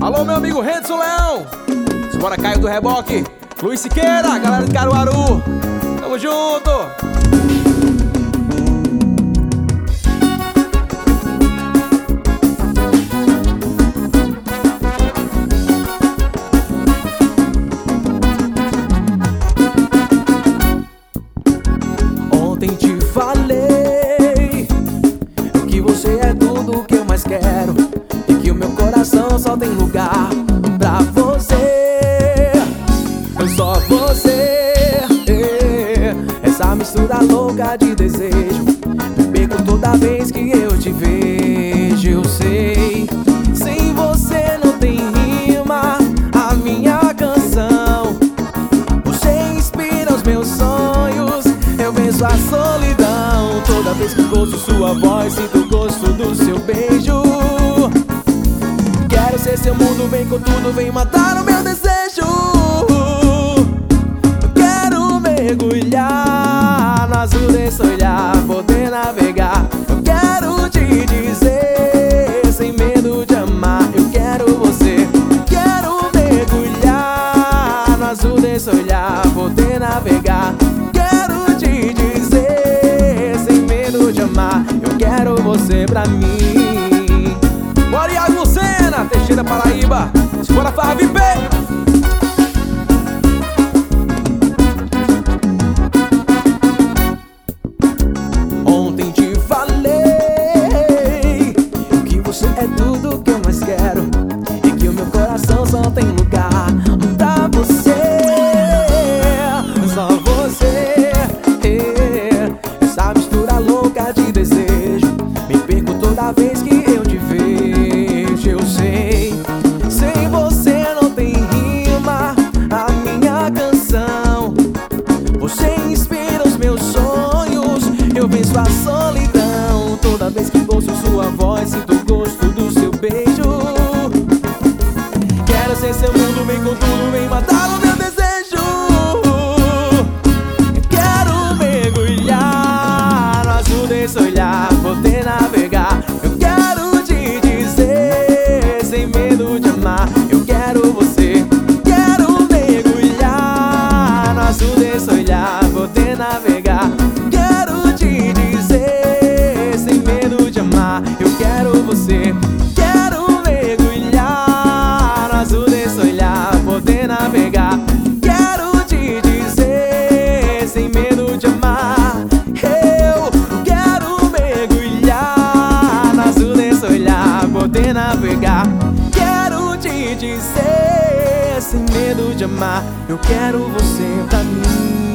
Alô, meu amigo Redson Leão. Bora Caio do Reboque, Luiz Siqueira, galera de Caruaru. Tamo junto. Ontem te falei que você é tudo que eu mais quero e que o meu coração só tem lugar pra você. Só você, essa mistura louca de desejo me perco toda vez que eu te vejo. Eu sei, sem você não tem rima a minha canção. Você inspira os meus sonhos, eu venço a solidão. Toda vez que ouço sua voz, sinto o gosto do seu beijo. Quero ser seu mundo, vem com tudo, vem matar o meu desejo. Mergulhar no azul desse olhar, poder navegar. Eu quero te dizer, sem medo de amar, eu quero você. Quero mergulhar no azul desse olhar, poder navegar. Quero te dizer, sem medo de amar, eu quero você pra mim. Bora, Iago Lucena, Teixeira, Paraíba. Bora, Farra VIP. É tudo que eu mais quero e que o meu coração só tem lugar pra você. Só você, essa mistura louca de desejo me perco toda vez que eu te vejo. Eu sei, sem você não tem rima a minha canção. Você inspira os meus sonhos, eu venço a solidão. Toda vez que ouço sua voz, sinto o gosto do seu beijo. Quero ser seu mundo, vem com tudo, vem matar o meu desejo. Quero mergulhar no azul desse olhar, poder navegar. Eu quero te dizer, sem medo de amar, eu quero você. Quero mergulhar no azul desse olhar, poder navegar. Quero te dizer, sem medo de amar, eu quero você. Quero mergulhar no azul desse olhar, poder navegar. Quero te dizer, sem medo de amar. Eu quero mergulhar no azul desse olhar, poder navegar. Quero te dizer, sem medo de amar, eu quero você pra mim.